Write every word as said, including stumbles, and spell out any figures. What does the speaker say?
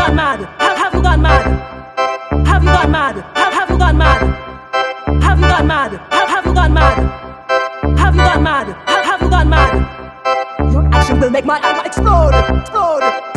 gone mad? Have, have you gone mad? Have you gone mad? Have, have you gone mad? Have you gone mad? Have, have you gone mad? Have you gone mad? Have, have you gone mad? Your action will make my alma explode, explode.